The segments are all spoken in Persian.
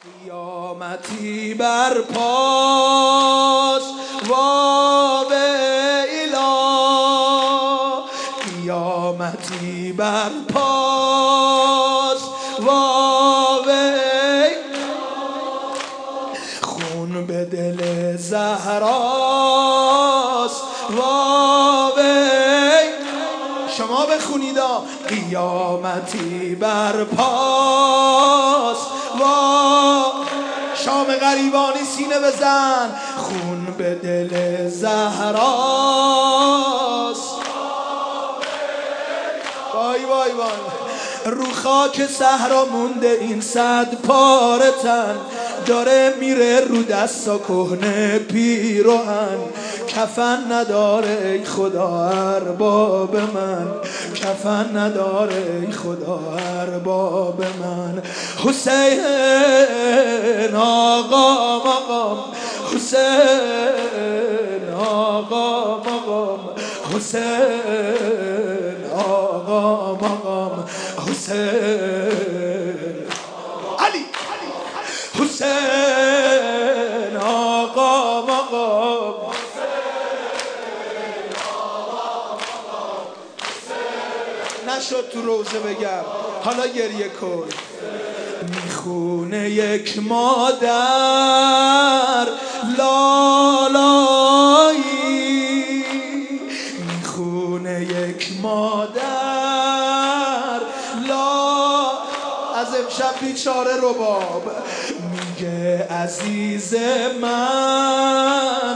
قیامتی برپاست واویلا، قیامتی برپاست واویلا، خون به دل زهراست واویلا. شما بخونیدا قیامتی برپاست شام غریبانی سینه بزن، خون به دل زهراست. وای وای وای، رو خاک صحرا مونده این 100 پاره تن، داره میره رو دستا کهنه پیراهن، کفن نداره ای خدا ارباب من، کفن نداره ای خدا ارباب من. حسین آقا مقام، حسین آقا مقام، حسین آقا مقام، حسین علی، حسین آقا مقام، نشد تو روزه بگم حالا گریه کن. میخونه یک مادر لالایی، میخونه یک مادر از امشب بیچاره رباب، میگه عزیز من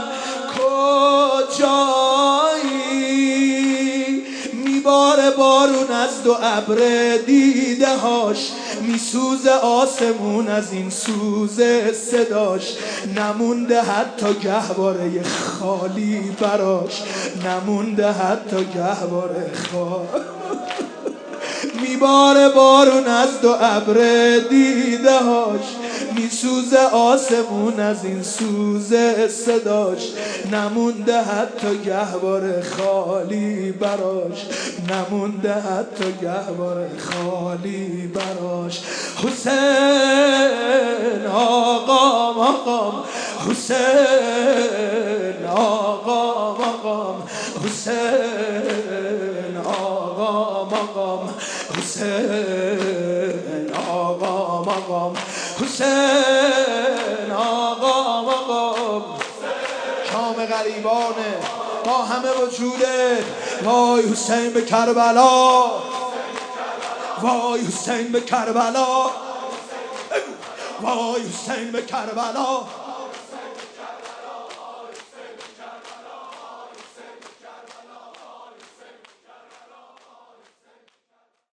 کجایی، میباره بارون از 2 ابر دیده هاش، میسوزه آسمون از این سوز صداش، نمونده حتی گهواره خالی براش، نمونده حتی گهواره خالی. میباره بارون از 2 ابر دیده هاش، میسوزه آسمون از این سوز صداش، نمونده حتی گهواره خالی براش، نمونده حتی گهواره خالی براش. حسین آقا مقام، حسین آقا مقام، حسین آقا مقام، حسین آقا مقام، حسین آقا مقام. شام غریبانه با همه وجوده. وای حسین به کربلا، وای حسین به کربلا، وای حسین به کربلا.